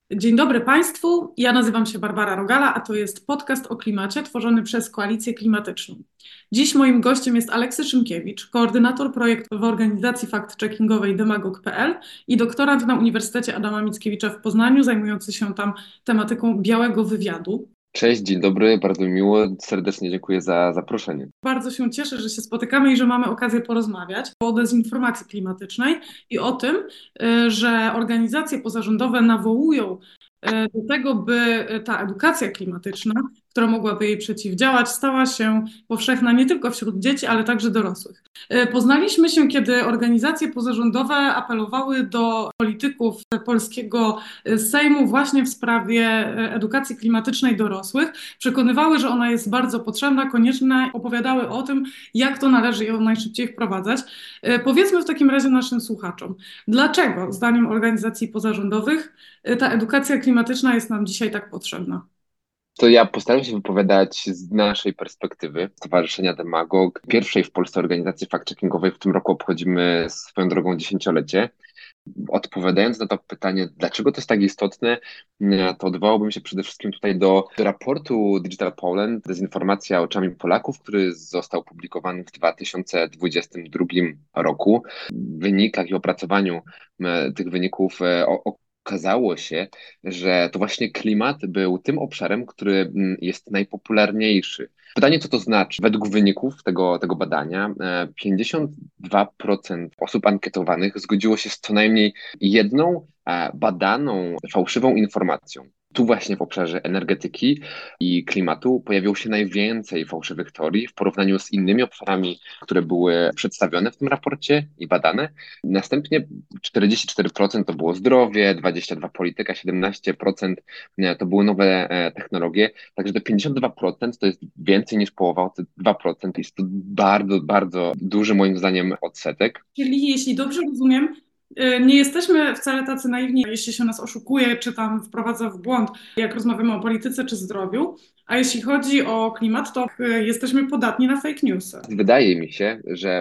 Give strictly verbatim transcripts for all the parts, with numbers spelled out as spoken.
Dzień dobry Państwu. Ja nazywam się Barbara Rogala, a to jest podcast o klimacie tworzony przez Koalicję Klimatyczną. Dziś moim gościem jest Aleksy Szymkiewicz, koordynator projektu w organizacji fact-checkingowej demagog kropka p l i doktorant na Uniwersytecie Adama Mickiewicza w Poznaniu, zajmujący się tam tematyką białego wywiadu. Cześć, dzień dobry, bardzo mi miło, serdecznie dziękuję za zaproszenie. Bardzo się cieszę, że się spotykamy i że mamy okazję porozmawiać o dezinformacji klimatycznej i o tym, y, że organizacje pozarządowe nawołują y, do tego, by ta edukacja klimatyczna, która mogłaby jej przeciwdziałać, stała się powszechna nie tylko wśród dzieci, ale także dorosłych. Y, Poznaliśmy się, kiedy organizacje pozarządowe apelowały do polityków polskiego Sejmu właśnie w sprawie edukacji klimatycznej dorosłych. Przekonywały, że ona jest bardzo potrzebna, konieczna, opowiadały o tym, jak to należy ją najszybciej wprowadzać. E, Powiedzmy w takim razie naszym słuchaczom, dlaczego zdaniem organizacji pozarządowych e, ta edukacja klimatyczna jest nam dzisiaj tak potrzebna? To ja postaram się wypowiadać z naszej perspektywy Stowarzyszenia Demagog, pierwszej w Polsce organizacji fact-checkingowej. W tym roku obchodzimy swoją drogą dziesięciolecie. Odpowiadając na to pytanie, dlaczego to jest tak istotne, to odwołałbym się przede wszystkim tutaj do raportu Digital Poland, Dezinformacja oczami Polaków, który został opublikowany w dwa tysiące dwudziestym drugim roku. W wynikach i opracowaniu e, tych wyników e, o, okazało się, że to właśnie klimat był tym obszarem, który mm, jest najpopularniejszy. Pytanie, co to znaczy? Według wyników tego, tego badania, e, pięćdziesiąt dwa procent osób ankietowanych zgodziło się z co najmniej jedną e, badaną fałszywą informacją. Tu właśnie w obszarze energetyki i klimatu pojawiło się najwięcej fałszywych teorii w porównaniu z innymi obszarami, które były przedstawione w tym raporcie i badane. Następnie czterdzieści cztery procent to było zdrowie, dwadzieścia dwa procent polityka, siedemnaście procent to były nowe e, technologie. Także te pięćdziesiąt dwa procent to jest więcej niż połowa, te dwa procent jest to bardzo, bardzo duży moim zdaniem odsetek. Czyli jeśli dobrze rozumiem, y, nie jesteśmy wcale tacy naiwni, jeśli się nas oszukuje, czy tam wprowadza w błąd, jak rozmawiamy o polityce czy zdrowiu, a jeśli chodzi o klimat, to y, jesteśmy podatni na fake newsy. Wydaje mi się, że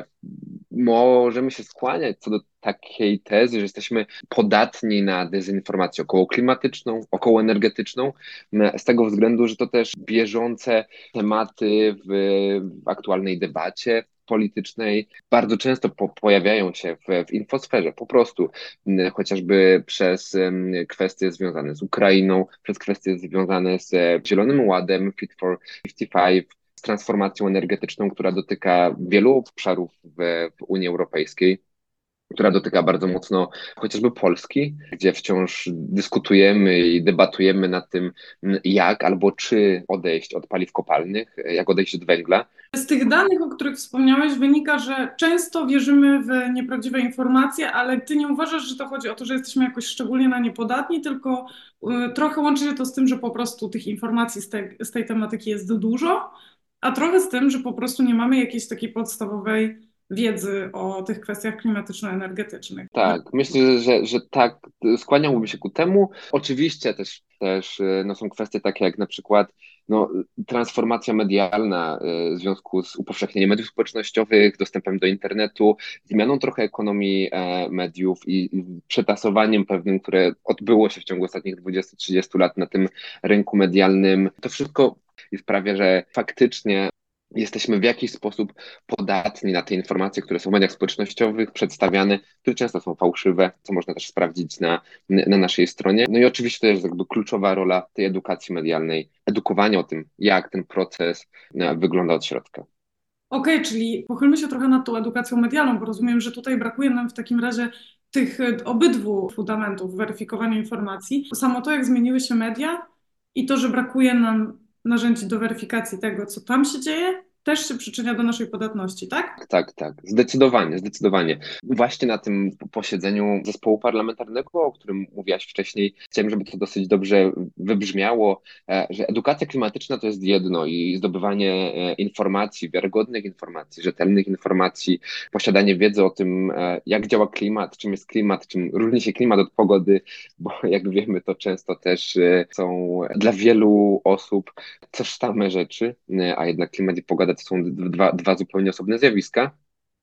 możemy się skłaniać co do takiej tezy, że jesteśmy podatni na dezinformację okołoklimatyczną, okołoenergetyczną, z tego względu, że to też bieżące tematy w, w aktualnej debacie politycznej bardzo często po, pojawiają się w, w infosferze, po prostu m, chociażby przez m, kwestie związane z Ukrainą, przez kwestie związane z Zielonym Ładem, Fit for pięćdziesiąt pięć, z transformacją energetyczną, która dotyka wielu obszarów w, w Unii Europejskiej, która dotyka bardzo mocno chociażby Polski, gdzie wciąż dyskutujemy i debatujemy nad tym, jak albo czy odejść od paliw kopalnych, jak odejść od węgla. Z tych danych, o których wspomniałeś, wynika, że często wierzymy w nieprawdziwe informacje, ale ty nie uważasz, że to chodzi o to, że jesteśmy jakoś szczególnie na nie podatni, tylko y, trochę łączy się to z tym, że po prostu tych informacji z, te, z tej tematyki jest dużo, a trochę z tym, że po prostu nie mamy jakiejś takiej podstawowej wiedzy o tych kwestiach klimatyczno-energetycznych. Tak, myślę, że, że tak, skłaniałbym się ku temu. Oczywiście też, też e, no, są kwestie takie jak na przykład no, transformacja medialna e, w związku z upowszechnieniem mediów społecznościowych, dostępem do internetu, zmianą trochę ekonomii e, mediów i, i przetasowaniem pewnym, które odbyło się w ciągu ostatnich dwudziestu trzydziestu lat na tym rynku medialnym. To wszystko sprawia, że faktycznie jesteśmy w jakiś sposób podatni na te informacje, które są w mediach społecznościowych przedstawiane, które często są fałszywe, co można też sprawdzić na, na naszej stronie. No i oczywiście to jest jakby kluczowa rola tej edukacji medialnej, edukowania o tym, jak ten proces e, wygląda od środka. Okej, czyli pochylmy się trochę nad tą edukacją medialną, bo rozumiem, że tutaj brakuje nam w takim razie tych e, obydwu fundamentów weryfikowania informacji. Samo to, jak zmieniły się media i to, że brakuje nam narzędzi do weryfikacji tego, co tam się dzieje, też się przyczynia do naszej podatności, tak? Tak, tak, zdecydowanie, zdecydowanie. Właśnie na tym posiedzeniu zespołu parlamentarnego, o którym mówiłaś wcześniej, chciałem, żeby to dosyć dobrze wybrzmiało, e, że edukacja klimatyczna to jest jedno i zdobywanie e, informacji, wiarygodnych informacji, rzetelnych informacji, posiadanie wiedzy o tym, e, jak działa klimat, czym jest klimat, czym różni się klimat od pogody, bo jak wiemy, to często też e, są dla wielu osób tożsame rzeczy, e, a jednak klimat i pogoda to są dwa, dwa zupełnie osobne zjawiska.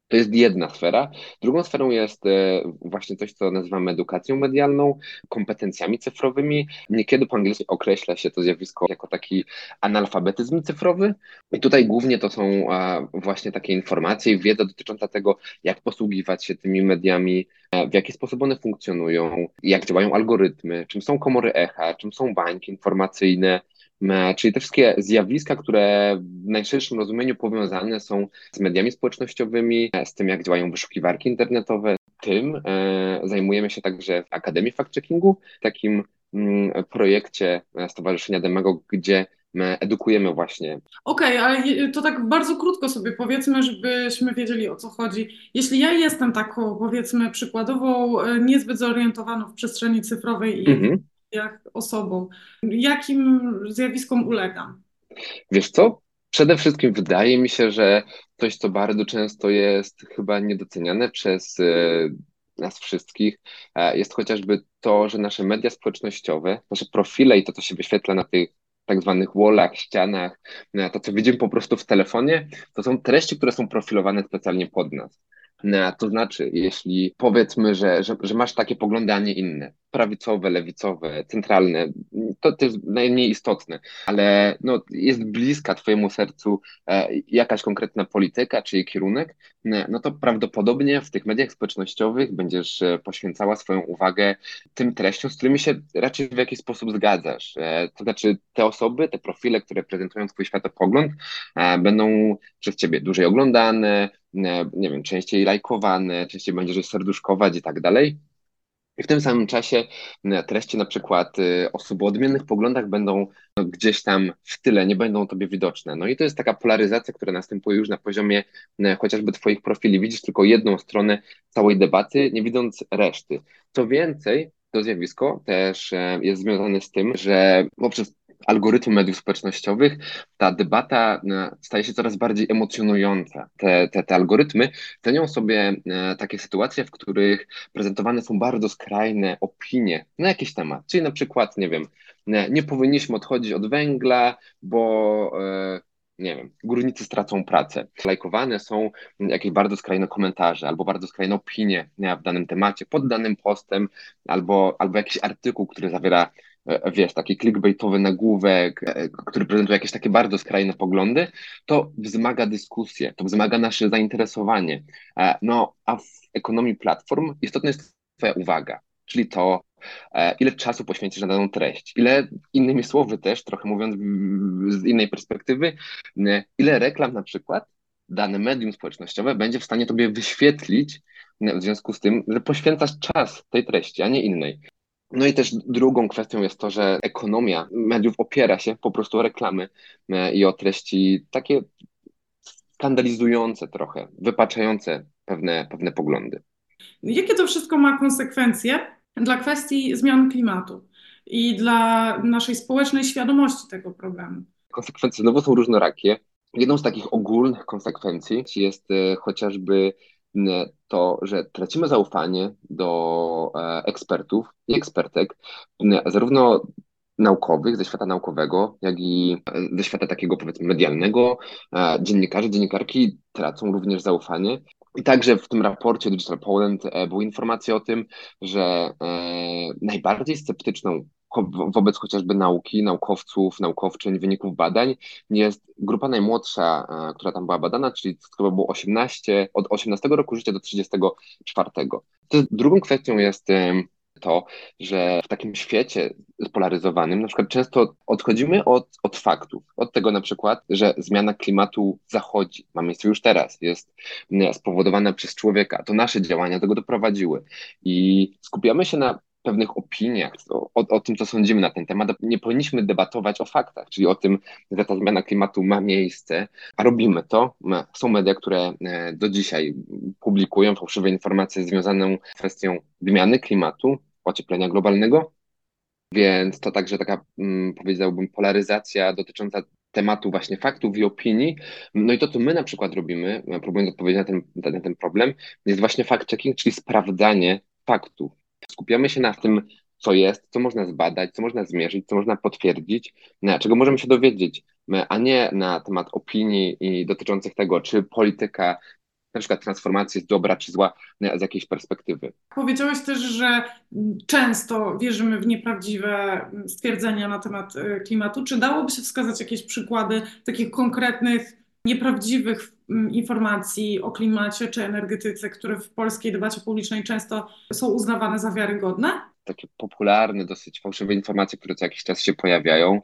To jest jedna sfera. Drugą sferą jest e, właśnie coś, co nazywamy edukacją medialną, kompetencjami cyfrowymi. Niekiedy po angielsku określa się to zjawisko jako taki analfabetyzm cyfrowy. I tutaj głównie to są e, właśnie takie informacje i wiedza dotycząca tego, jak posługiwać się tymi mediami, e, w jaki sposób one funkcjonują, jak działają algorytmy, czym są komory echa, czym są bańki informacyjne. E, Czyli te wszystkie zjawiska, które w najszerszym rozumieniu powiązane są z mediami społecznościowymi, e, z tym, jak działają wyszukiwarki internetowe. Tym e, zajmujemy się także w Akademii Fact-Checkingu, takim mm, projekcie e, Stowarzyszenia Demagog, gdzie my edukujemy właśnie. Okej, ale je- to tak bardzo krótko sobie powiedzmy, żebyśmy wiedzieli, o co chodzi. Jeśli ja jestem taką, powiedzmy, przykładową, e, niezbyt zorientowaną w przestrzeni cyfrowej i w Mhm. mediach osobą, jakim zjawiskom ulegam? Wiesz co? Przede wszystkim wydaje mi się, że coś, co bardzo często jest chyba niedoceniane przez e, nas wszystkich, e, jest chociażby to, że nasze media społecznościowe, nasze profile i to, co się wyświetla na tych tak zwanych wallach, ścianach, e, to, co widzimy po prostu w telefonie, to są treści, które są profilowane specjalnie pod nas. E, To znaczy, jeśli powiedzmy, że, że, że masz takie poglądy, a nie inne, prawicowe, lewicowe, centralne, to, to jest najmniej istotne, ale no, jest bliska Twojemu sercu e, jakaś konkretna polityka czy jej kierunek, e, no to prawdopodobnie w tych mediach społecznościowych będziesz e, poświęcała swoją uwagę tym treściom, z którymi się raczej w jakiś sposób zgadzasz. E, To znaczy te osoby, te profile, które prezentują Twój światopogląd, e, będą przez Ciebie dłużej oglądane, e, nie wiem, częściej lajkowane, częściej będziesz je serduszkować i tak dalej. I w tym samym czasie e, treści na przykład e, osób o odmiennych poglądach będą no, gdzieś tam w tyle, nie będą tobie widoczne. No i to jest taka polaryzacja, która następuje już na poziomie e, chociażby twoich profili. Widzisz tylko jedną stronę całej debaty, nie widząc reszty. Co więcej, to zjawisko też e, jest związane z tym, że poprzez algorytmy mediów społecznościowych ta debata e, staje się coraz bardziej emocjonująca. Te, te, te algorytmy cenią sobie e, takie sytuacje, w których prezentowane są bardzo skrajne opinie na jakiś temat. Czyli na przykład, nie wiem, nie, nie powinniśmy odchodzić od węgla, bo e, nie wiem, górnicy stracą pracę. Lajkowane są jakieś bardzo skrajne komentarze albo bardzo skrajne opinie nie, w danym temacie, pod danym postem, albo, albo jakiś artykuł, który zawiera e, wiesz, taki clickbaitowy nagłówek, e, który prezentuje jakieś takie bardzo skrajne poglądy, to wzmaga dyskusję, to wzmaga nasze zainteresowanie. E, No, a w ekonomii platform istotna jest Twoja uwaga, czyli to, e, ile czasu poświęcisz na daną treść, ile, innymi słowy też, trochę mówiąc w- z innej perspektywy, e, ile reklam na przykład dane medium społecznościowe będzie w stanie Tobie wyświetlić e, w związku z tym, że poświęcasz czas tej treści, a nie innej. No i też drugą kwestią jest to, że ekonomia mediów opiera się po prostu o reklamy e, i o treści takie skandalizujące trochę, wypaczające pewne, pewne poglądy. Jakie to wszystko ma konsekwencje dla kwestii zmian klimatu i dla naszej społecznej świadomości tego problemu? Konsekwencje znowu są różnorakie. Jedną z takich ogólnych konsekwencji jest e, chociażby m, to, że tracimy zaufanie do e, ekspertów i ekspertek, m, zarówno naukowych, ze świata naukowego, jak i e, ze świata takiego powiedzmy medialnego. E, Dziennikarze, dziennikarki tracą również zaufanie. I także w tym raporcie Digital Poland e, były informacje o tym, że e, najbardziej sceptyczną ko- wobec chociażby nauki, naukowców, naukowczyń, wyników badań jest grupa najmłodsza, e, która tam była badana, czyli to było osiemnaście, od osiemnastego roku życia do trzydziestego czwartego. To jest- Drugą kwestią jest em, to, że w takim świecie spolaryzowanym na przykład często odchodzimy od, od faktów, od tego na przykład, że zmiana klimatu zachodzi, ma miejsce już teraz, jest m, spowodowana przez człowieka, to nasze działania do tego doprowadziły i skupiamy się na pewnych opiniach, o, o, o tym, co sądzimy na ten temat. Nie powinniśmy debatować o faktach, czyli o tym, że ta zmiana klimatu ma miejsce, a robimy to. Ma- Są media, które e, do dzisiaj publikują fałszywe informacje związane z kwestią zmiany klimatu, ocieplenia globalnego, więc to także taka, mm, powiedziałbym, polaryzacja dotycząca tematu właśnie faktów i opinii. No i to, co my na przykład robimy, e, próbując odpowiedzieć na ten, na ten problem, jest właśnie fact-checking, czyli sprawdzanie faktów. Skupiamy się na tym, co jest, co można zbadać, co można zmierzyć, co można potwierdzić, na czego możemy się dowiedzieć, e, a nie na temat opinii i dotyczących tego, czy polityka na przykład transformacja jest dobra czy zła z jakiejś perspektywy. Powiedziałeś też, że często wierzymy w nieprawdziwe stwierdzenia na temat y, klimatu. Czy dałoby się wskazać jakieś przykłady takich konkretnych, nieprawdziwych mm, informacji o klimacie czy energetyce, które w polskiej debacie publicznej często są uznawane za wiarygodne? Takie popularne, dosyć fałszywe informacje, które co jakiś czas się pojawiają.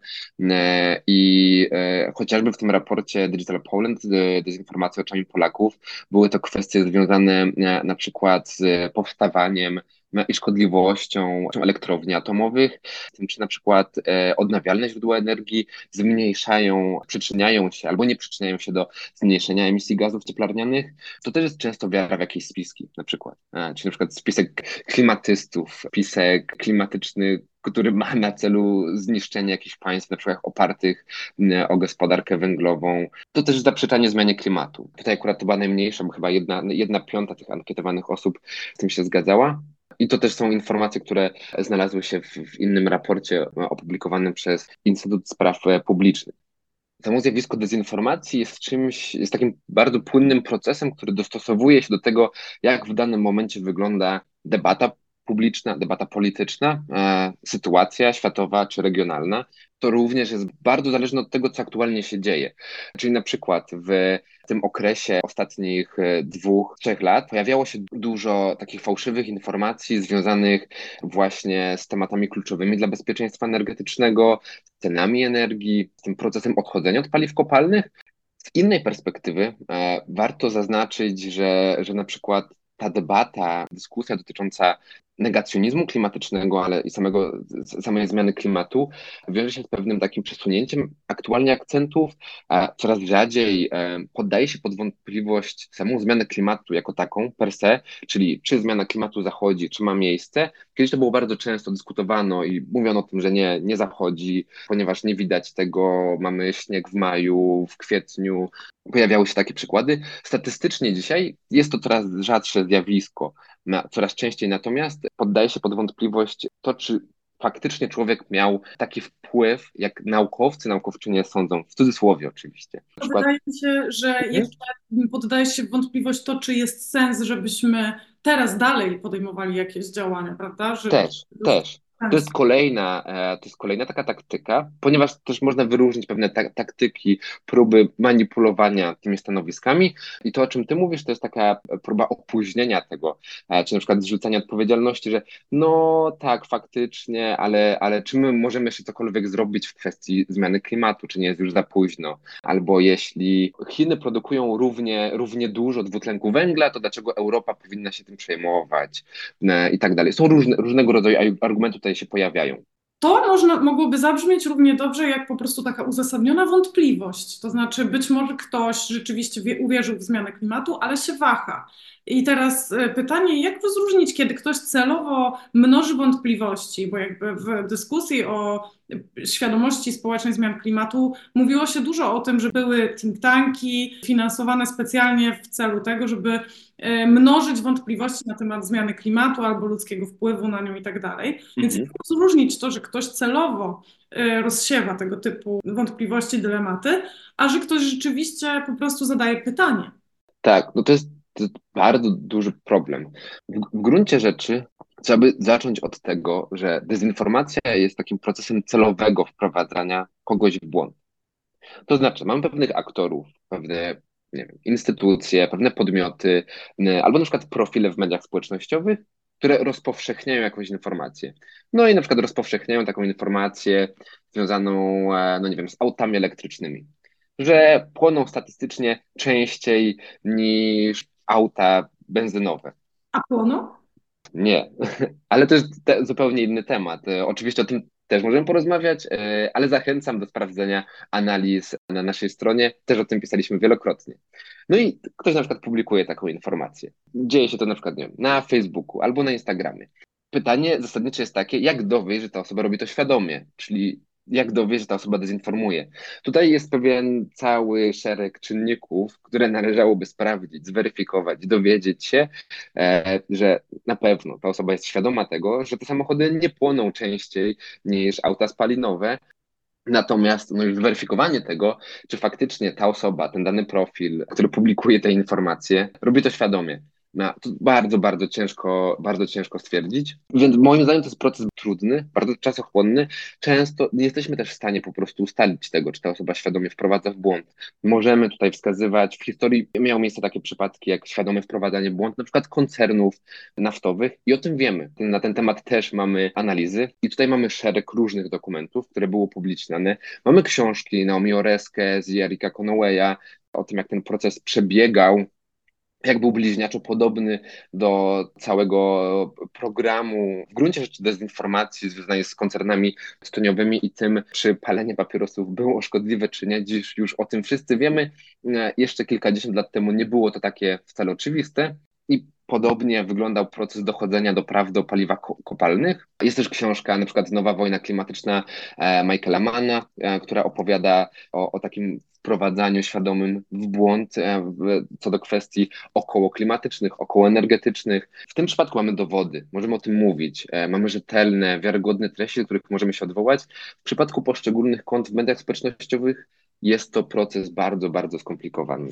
E, I e, chociażby w tym raporcie Digital Poland, e, dezinformacja oczami Polaków, były to kwestie związane e, na przykład z powstawaniem e, i szkodliwością elektrowni atomowych, z tym, czy na przykład e, odnawialne źródła energii zmniejszają, przyczyniają się albo nie przyczyniają się do zmniejszenia emisji gazów cieplarnianych. To też jest często wiara w jakieś spiski, na przykład. E, Czy na przykład spisek klimatystów, spisek klimatyczny, który ma na celu zniszczenie jakichś państw, na przykład opartych m, o gospodarkę węglową. To też zaprzeczanie zmianie klimatu. Tutaj akurat to była najmniejsza, bo chyba jedna, jedna piąta tych ankietowanych osób z tym się zgadzała. I to też są informacje, które znalazły się w, w innym raporcie opublikowanym przez Instytut Spraw Publicznych. Samo zjawisko dezinformacji jest czymś, jest takim bardzo płynnym procesem, który dostosowuje się do tego, jak w danym momencie wygląda debata publiczna, debata polityczna, e, sytuacja światowa czy regionalna. To również jest bardzo zależne od tego, co aktualnie się dzieje. Czyli na przykład w tym okresie ostatnich e, dwóch, trzech lat pojawiało się dużo takich fałszywych informacji związanych właśnie z tematami kluczowymi dla bezpieczeństwa energetycznego, z cenami energii, z tym procesem odchodzenia od paliw kopalnych. Z innej perspektywy e, warto zaznaczyć, że, że na przykład ta debata, dyskusja dotycząca negacjonizmu klimatycznego, ale i samego, samej zmiany klimatu wiąże się z pewnym takim przesunięciem aktualnie akcentów, a coraz rzadziej e, poddaje się pod wątpliwość samą zmianę klimatu jako taką per se, czyli czy zmiana klimatu zachodzi, czy ma miejsce. Kiedyś to było bardzo często dyskutowano i mówiono o tym, że nie, nie zachodzi, ponieważ nie widać tego, mamy śnieg w maju, w kwietniu. Pojawiały się takie przykłady. Statystycznie dzisiaj jest to coraz rzadsze zjawisko, na, coraz częściej natomiast poddaje się pod wątpliwość to, czy faktycznie człowiek miał taki wpływ, jak naukowcy, naukowczynie sądzą, w cudzysłowie oczywiście. Na To przykład, wydaje mi się, że mhm. jeszcze poddaje się w wątpliwość to, czy jest sens, żebyśmy teraz dalej podejmowali jakieś działania, prawda? Że Też, też. To sens. jest kolejna, e, to jest kolejna taka taktyka, ponieważ też można wyróżnić pewne ta taktyki, próby manipulowania tymi stanowiskami i to, o czym ty mówisz, to jest taka próba opóźnienia tego, e, czy na przykład zrzucania odpowiedzialności, że no tak, faktycznie, ale, ale czy my możemy jeszcze cokolwiek zrobić w kwestii zmiany klimatu, czy nie jest już za późno? Albo jeśli Chiny produkują równie, równie dużo dwutlenku węgla, to dlaczego Europa powinna się tym przejmować? E, I tak dalej. Są różne, różnego rodzaju argumenty tutaj się pojawiają. To można, mogłoby zabrzmieć równie dobrze jak po prostu taka uzasadniona wątpliwość. To znaczy, być może ktoś rzeczywiście wie, uwierzył w zmianę klimatu, ale się waha. I teraz e, pytanie, jak rozróżnić, kiedy ktoś celowo mnoży wątpliwości, bo jakby w dyskusji o świadomości społecznej zmian klimatu mówiło się dużo o tym, że były think tanki finansowane specjalnie w celu tego, żeby e, mnożyć wątpliwości na temat zmiany klimatu albo ludzkiego wpływu na nią i tak dalej. Więc jak Mhm. rozróżnić to, że ktoś celowo e, rozsiewa tego typu wątpliwości, dylematy, a że ktoś rzeczywiście po prostu zadaje pytanie. Tak, no to jest, to jest bardzo duży problem. W, w gruncie rzeczy trzeba by zacząć od tego, że dezinformacja jest takim procesem celowego wprowadzania kogoś w błąd. To znaczy, mamy pewnych aktorów, pewne, nie wiem, instytucje, pewne podmioty, n- albo na przykład profile w mediach społecznościowych, które rozpowszechniają jakąś informację. No i na przykład rozpowszechniają taką informację związaną, e, no nie wiem, z autami elektrycznymi, że płoną statystycznie częściej niż auta benzynowe. A płono? Nie, ale to jest te, zupełnie inny temat. E, Oczywiście o tym też możemy porozmawiać, e, ale zachęcam do sprawdzenia analiz na naszej stronie. Też o tym pisaliśmy wielokrotnie. No i ktoś na przykład publikuje taką informację. Dzieje się to na przykład, nie wiem, na Facebooku albo na Instagramie. Pytanie zasadnicze jest takie, jak dowieść, że ta osoba robi to świadomie, czyli jak dowieść, że ta osoba dezinformuje. Tutaj jest pewien cały szereg czynników, które należałoby sprawdzić, zweryfikować, dowiedzieć się, e, że na pewno ta osoba jest świadoma tego, że te samochody nie płoną częściej niż auta spalinowe. Natomiast no już zweryfikowanie tego, czy faktycznie ta osoba, ten dany profil, który publikuje te informacje, robi to świadomie. No, to bardzo, bardzo ciężko, bardzo ciężko stwierdzić. Więc moim zdaniem to jest proces trudny, bardzo czasochłonny. Często nie jesteśmy też w stanie po prostu ustalić tego, czy ta osoba świadomie wprowadza w błąd. Możemy tutaj wskazywać, w historii miało miejsce takie przypadki, jak świadome wprowadzanie w błąd, na przykład koncernów naftowych i o tym wiemy. Na ten temat też mamy analizy i tutaj mamy szereg różnych dokumentów, które były upubliczniane. Mamy książki Naomi Oreskes i Erika Conwaya o tym, jak ten proces przebiegał, jak był bliźniaczo podobny do całego programu, w gruncie rzeczy dezinformacji związanej z koncernami tytoniowymi i tym, czy palenie papierosów było szkodliwe, czy nie. Dziś już o tym wszyscy wiemy. Jeszcze kilkadziesiąt lat temu nie było to takie wcale oczywiste. I podobnie wyglądał proces dochodzenia do prawdy o paliwach ko- kopalnych. Jest też książka, na przykład Nowa wojna klimatyczna e, Michaela Manna, e, która opowiada o, o takim wprowadzaniu świadomym w błąd e, w, co do kwestii okołoklimatycznych, okołoenergetycznych. W tym przypadku mamy dowody, możemy o tym mówić, e, mamy rzetelne, wiarygodne treści, do których możemy się odwołać. W przypadku poszczególnych kont w mediach społecznościowych jest to proces bardzo, bardzo skomplikowany.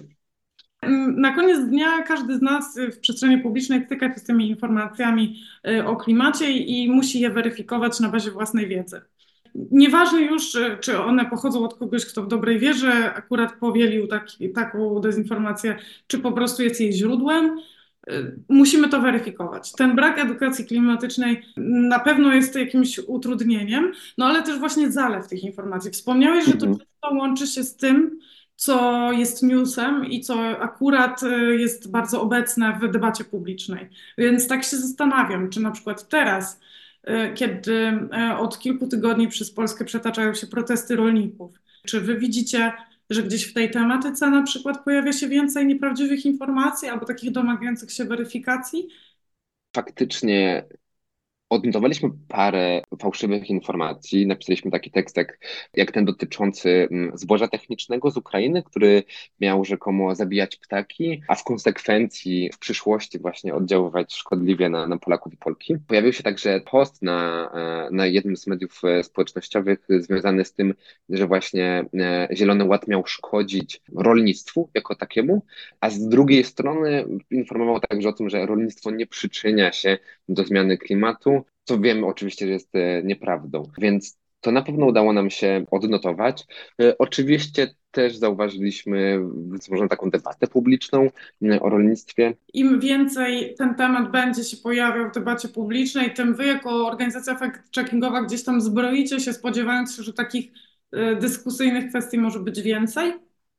Na koniec dnia każdy z nas w przestrzeni publicznej styka się z tymi informacjami y, o klimacie i musi je weryfikować na bazie własnej wiedzy. Nieważne już, y, czy one pochodzą od kogoś, kto w dobrej wierze akurat powielił taki, taką dezinformację, czy po prostu jest jej źródłem. Y, Musimy to weryfikować. Ten brak edukacji klimatycznej na pewno jest jakimś utrudnieniem, no ale też właśnie zalew tych informacji. Wspomniałeś, że to Mhm. często łączy się z tym, co jest newsem i co akurat y, jest bardzo obecne w debacie publicznej. Więc tak się zastanawiam, czy na przykład teraz, y, kiedy y, od kilku tygodni przez Polskę przetaczają się protesty rolników, czy wy widzicie, że gdzieś w tej tematyce na przykład pojawia się więcej nieprawdziwych informacji albo takich domagających się weryfikacji? Faktycznie odnotowaliśmy parę fałszywych informacji. Napisaliśmy taki tekst jak, jak ten dotyczący mm, zboża technicznego z Ukrainy, który miał rzekomo zabijać ptaki, a w konsekwencji w przyszłości właśnie oddziaływać szkodliwie na, na Polaków i Polki. Pojawił się także post na, e, na jednym z mediów e, społecznościowych związany z tym, że właśnie e, Zielony Ład miał szkodzić rolnictwu jako takiemu, a z drugiej strony informował także o tym, że rolnictwo nie przyczynia się do zmiany klimatu, co wiemy oczywiście, że jest e, nieprawdą. Więc to na pewno udało nam się odnotować. E, Oczywiście też zauważyliśmy wzmożoną taką debatę publiczną e, o rolnictwie. Im więcej ten temat będzie się pojawiał w debacie publicznej, tym wy jako organizacja fact-checkingowa gdzieś tam zbroicie się, spodziewając się, że takich y, dyskusyjnych kwestii może być więcej?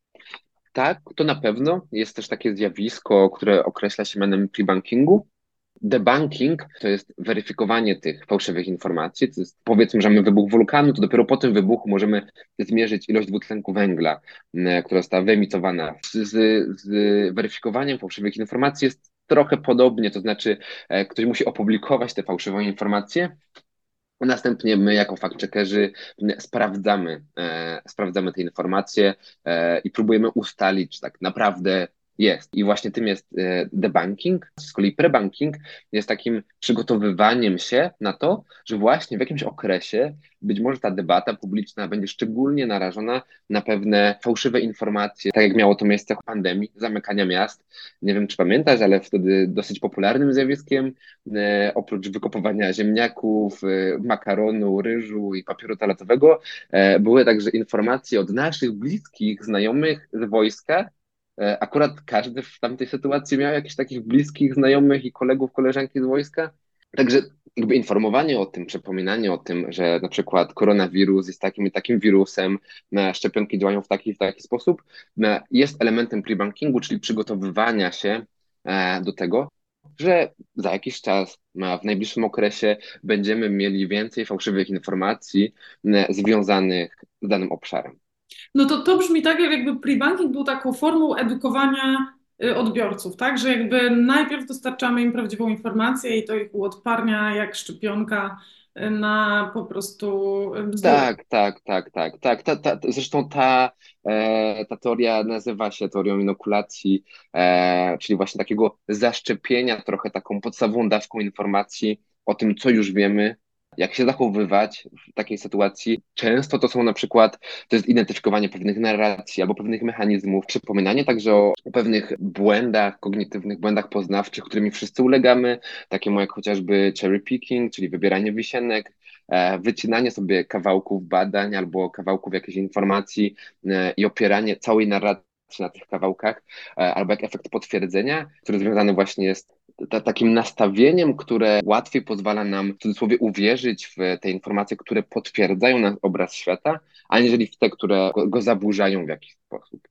Tak, to na pewno. Jest też takie zjawisko, które określa się mianem pre-bankingu. Debunking to jest weryfikowanie tych fałszywych informacji. To jest, powiedzmy, że mamy wybuch wulkanu, to dopiero po tym wybuchu możemy zmierzyć ilość dwutlenku węgla, m, która została wyemitowana. Z, z, z weryfikowaniem fałszywych informacji jest trochę podobnie, to znaczy e, ktoś musi opublikować te fałszywe informacje. Następnie my, jako fact-checkerzy, sprawdzamy, e, sprawdzamy te informacje e, i próbujemy ustalić, czy tak naprawdę jest. I właśnie tym jest e, debunking. Z kolei prebanking jest takim przygotowywaniem się na to, że właśnie w jakimś okresie być może ta debata publiczna będzie szczególnie narażona na pewne fałszywe informacje, tak jak miało to miejsce w pandemii, zamykania miast. Nie wiem, czy pamiętasz, ale wtedy dosyć popularnym zjawiskiem, e, oprócz wykopywania ziemniaków, e, makaronu, ryżu i papieru toaletowego, e, były także informacje od naszych bliskich znajomych z wojska. E, Akurat każdy w tamtej sytuacji miał jakichś takich bliskich znajomych i kolegów, koleżanki z wojska. Także jakby informowanie o tym, przypominanie o tym, że na przykład koronawirus jest takim i takim wirusem, e, szczepionki działają w taki i w taki sposób, e, jest elementem pre-bankingu, czyli przygotowywania się e, do tego, że za jakiś czas, e, w najbliższym okresie będziemy mieli więcej fałszywych informacji e, związanych z danym obszarem. No to to brzmi tak, jak jakby pre-banking był taką formą edukowania y, odbiorców, tak? Że jakby najpierw dostarczamy im prawdziwą informację i to ich uodparnia jak szczepionka y, na po prostu y, bzdury. Tak, tak, tak, tak, tak. Ta, ta, zresztą ta, e, ta teoria nazywa się teorią inokulacji, e, czyli właśnie takiego zaszczepienia trochę taką podstawową dawką informacji o tym, co już wiemy, jak się zachowywać w takiej sytuacji. Często to są na przykład, to jest identyfikowanie pewnych narracji albo pewnych mechanizmów, przypominanie także o, o pewnych błędach kognitywnych, błędach poznawczych, którymi wszyscy ulegamy, takiemu jak chociażby cherry picking, czyli wybieranie wisienek, e, wycinanie sobie kawałków badań albo kawałków jakiejś informacji e, i opieranie całej narracji na tych kawałkach, e, albo jak efekt potwierdzenia, który związany właśnie jest ta, takim nastawieniem, które łatwiej pozwala nam w cudzysłowie uwierzyć w te informacje, które potwierdzają nasz obraz świata, aniżeli w te, które go, go zaburzają w jakiś sposób.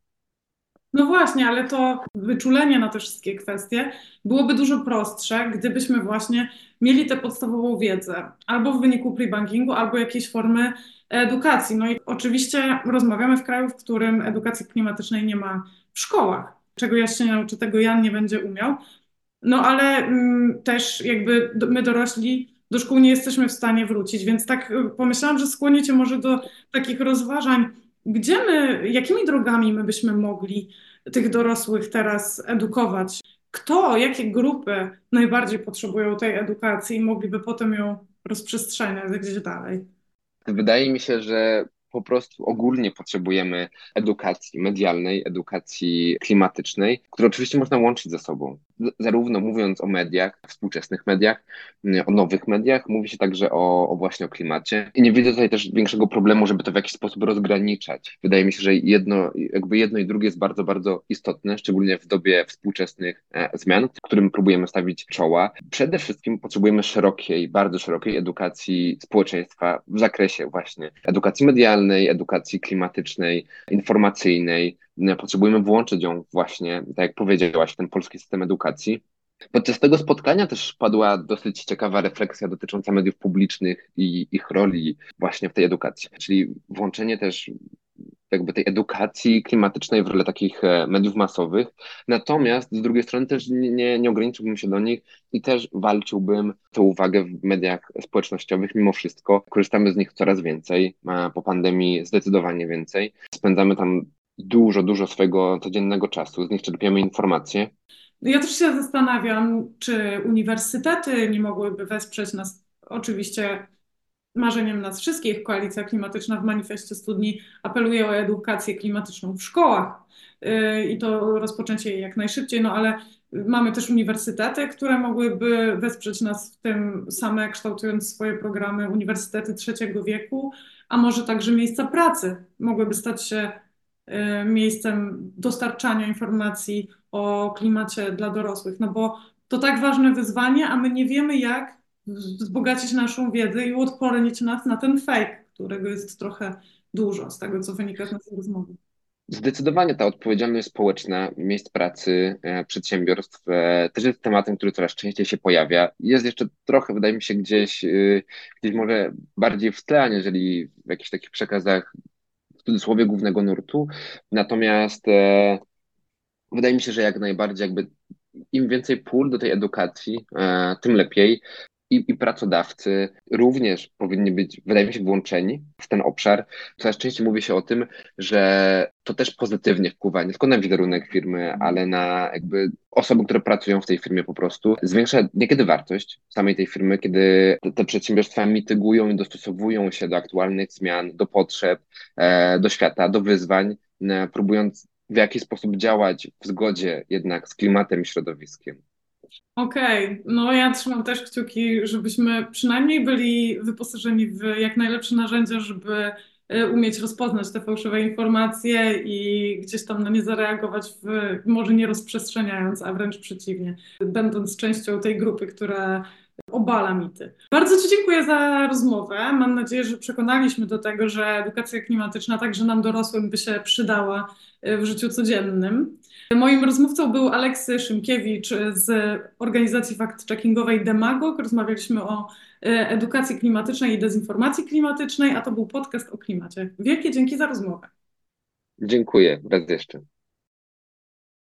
No właśnie, ale to wyczulenie na te wszystkie kwestie byłoby dużo prostsze, gdybyśmy właśnie mieli tę podstawową wiedzę albo w wyniku pre-bankingu, albo jakiejś formy edukacji. No i oczywiście rozmawiamy w kraju, w którym edukacji klimatycznej nie ma w szkołach, czego ja się nie nauczę, tego Jan nie będzie umiał. No ale mm, też jakby do, my dorośli do szkół nie jesteśmy w stanie wrócić, więc tak y, pomyślałam, że skłonię cię może do takich rozważań, gdzie my, jakimi drogami my byśmy mogli tych dorosłych teraz edukować? Kto, jakie grupy najbardziej potrzebują tej edukacji i mogliby potem ją rozprzestrzeniać gdzieś dalej? Wydaje mi się, że po prostu ogólnie potrzebujemy edukacji medialnej, edukacji klimatycznej, które oczywiście można łączyć ze sobą. Z- Zarówno mówiąc o mediach, współczesnych mediach, y, o nowych mediach, mówi się także o, o właśnie o klimacie. I nie widzę tutaj też większego problemu, żeby to w jakiś sposób rozgraniczać. Wydaje mi się, że jedno, jakby jedno i drugie jest bardzo, bardzo istotne, szczególnie w dobie współczesnych e, zmian, którym próbujemy stawić czoła. Przede wszystkim potrzebujemy szerokiej, bardzo szerokiej edukacji społeczeństwa w zakresie właśnie edukacji medialnej, edukacji klimatycznej, informacyjnej. Potrzebujemy włączyć ją właśnie, tak jak powiedziałaś, w ten polski system edukacji. Podczas tego spotkania też padła dosyć ciekawa refleksja dotycząca mediów publicznych i ich roli właśnie w tej edukacji, czyli włączenie też jakby tej edukacji klimatycznej w rolę takich e, mediów masowych. Natomiast z drugiej strony też nie, nie, nie ograniczyłbym się do nich i też walczyłbym tę uwagę w mediach społecznościowych. Mimo wszystko korzystamy z nich coraz więcej, a po pandemii zdecydowanie więcej. Spędzamy tam dużo, dużo swojego codziennego czasu, z nich czerpiemy informacje. Ja też się zastanawiam, czy uniwersytety nie mogłyby wesprzeć nas, oczywiście marzeniem nas wszystkich. Koalicja Klimatyczna w manifestie studni apeluje o edukację klimatyczną w szkołach yy, i to rozpoczęcie jej jak najszybciej, no ale mamy też uniwersytety, które mogłyby wesprzeć nas w tym, same kształtując swoje programy, uniwersytety trzeciego wieku, a może także miejsca pracy mogłyby stać się yy, miejscem dostarczania informacji o klimacie dla dorosłych, no bo to tak ważne wyzwanie, a my nie wiemy jak wzbogacić naszą wiedzę i uodpornić nas na ten fake, którego jest trochę dużo z tego, co wynika z naszej rozmowy. Zdecydowanie ta odpowiedzialność społeczna miejsc pracy, e, przedsiębiorstw e, też jest tematem, który coraz częściej się pojawia. Jest jeszcze trochę, wydaje mi się, gdzieś, y, gdzieś może bardziej w tle, aniżeli w jakichś takich przekazach w cudzysłowie głównego nurtu. Natomiast e, wydaje mi się, że jak najbardziej jakby im więcej pól do tej edukacji, e, tym lepiej. I, I pracodawcy również powinni być, wydaje mi się, włączeni w ten obszar. Coraz częściej mówi się o tym, że to też pozytywnie wpływa nie tylko na wizerunek firmy, ale na jakby osoby, które pracują w tej firmie po prostu. Zwiększa niekiedy wartość samej tej firmy, kiedy te, te przedsiębiorstwa mitygują i dostosowują się do aktualnych zmian, do potrzeb, e, do świata, do wyzwań, e, próbując w jakiś sposób działać w zgodzie jednak z klimatem i środowiskiem. Okej, okay. No ja trzymam też kciuki, żebyśmy przynajmniej byli wyposażeni w jak najlepsze narzędzia, żeby e, umieć rozpoznać te fałszywe informacje i gdzieś tam na nie zareagować, w, może nie rozprzestrzeniając, a wręcz przeciwnie, będąc częścią tej grupy, która obala mity. Bardzo Ci dziękuję za rozmowę. Mam nadzieję, że przekonaliśmy do tego, że edukacja klimatyczna także nam dorosłym by się przydała e, w życiu codziennym. Moim rozmówcą był Aleksy Szymkiewicz z organizacji fact-checkingowej Demagog. Rozmawialiśmy o e, edukacji klimatycznej i dezinformacji klimatycznej, a to był podcast o klimacie. Wielkie dzięki za rozmowę. Dziękuję. Raz jeszcze.